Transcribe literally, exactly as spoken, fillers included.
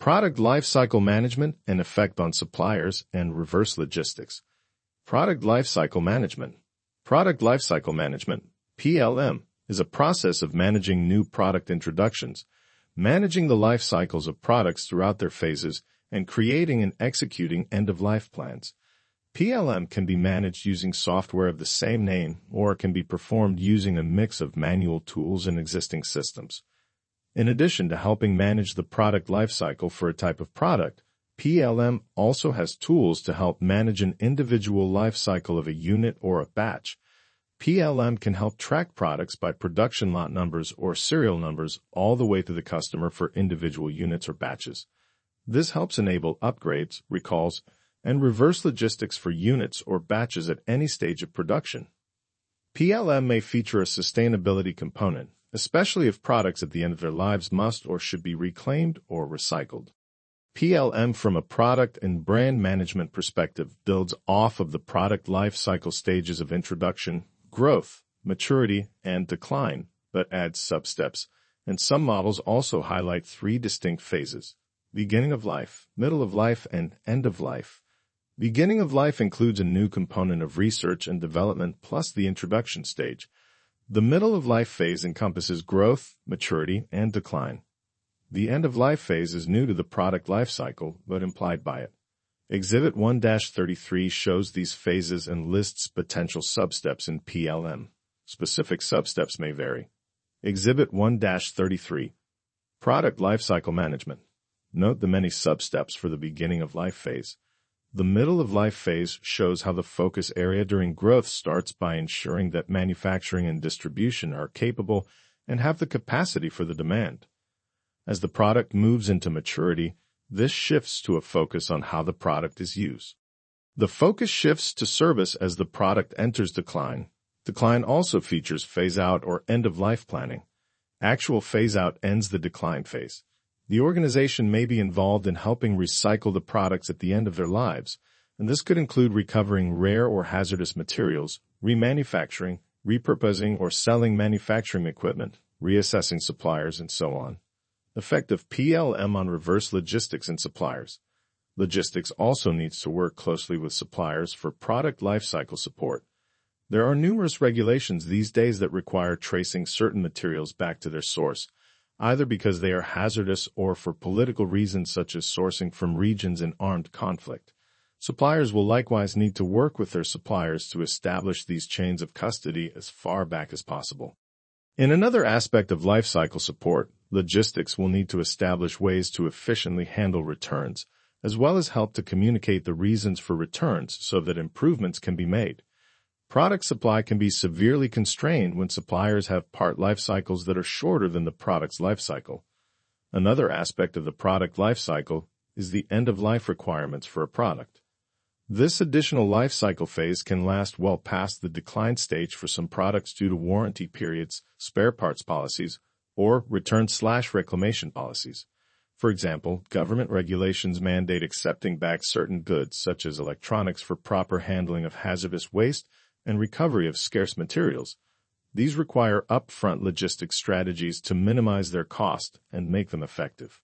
Product lifecycle management and effect on suppliers and reverse logistics. Product lifecycle management. Product lifecycle management, P L M, is a process of managing new product introductions, managing the life cycles of products throughout their phases, and creating and executing end-of-life plans. P L M can be managed using software of the same name or can be performed using a mix of manual tools and existing systems. In addition to helping manage the product lifecycle for a type of product, P L M also has tools to help manage an individual life cycle of a unit or a batch. P L M can help track products by production lot numbers or serial numbers all the way to the customer for individual units or batches. This helps enable upgrades, recalls, and reverse logistics for units or batches at any stage of production. P L M may feature a sustainability component, especially if products at the end of their lives must or should be reclaimed or recycled. P L M from a product and brand management perspective builds off of the product life cycle stages of introduction, growth, maturity, and decline, but adds sub-steps, and some models also highlight three distinct phases: beginning of life, middle of life, and end of life. Beginning of life includes a new component of research and development plus the introduction stage. The middle of life phase encompasses growth, maturity, and decline. The end of life phase is new to the product life cycle, but implied by it. Exhibit one dash thirty-three shows these phases and lists potential substeps in P L M. Specific substeps may vary. Exhibit one dash thirty-three. Product lifecycle management. Note the many substeps for the beginning of life phase. The middle of life phase shows how the focus area during growth starts by ensuring that manufacturing and distribution are capable and have the capacity for the demand. As the product moves into maturity, this shifts to a focus on how the product is used. The focus shifts to service as the product enters decline. Decline also features phase-out or end-of-life planning. Actual phase-out ends the decline phase. The organization may be involved in helping recycle the products at the end of their lives, and this could include recovering rare or hazardous materials, remanufacturing, repurposing or selling manufacturing equipment, reassessing suppliers, and so on. Effect of P L M on reverse logistics and suppliers. Logistics also needs to work closely with suppliers for product lifecycle support. There are numerous regulations these days that require tracing certain materials back to their source, either because they are hazardous or for political reasons such as sourcing from regions in armed conflict. Suppliers will likewise need to work with their suppliers to establish these chains of custody as far back as possible. In another aspect of lifecycle support, logistics will need to establish ways to efficiently handle returns, as well as help to communicate the reasons for returns so that improvements can be made. Product supply can be severely constrained when suppliers have part life cycles that are shorter than the product's life cycle. Another aspect of the product life cycle is the end-of-life requirements for a product. This additional life cycle phase can last well past the decline stage for some products due to warranty periods, spare parts policies, or return-slash-reclamation policies. For example, government regulations mandate accepting back certain goods, such as electronics, for proper handling of hazardous waste and recovery of scarce materials. These require upfront logistics strategies to minimize their cost and make them effective.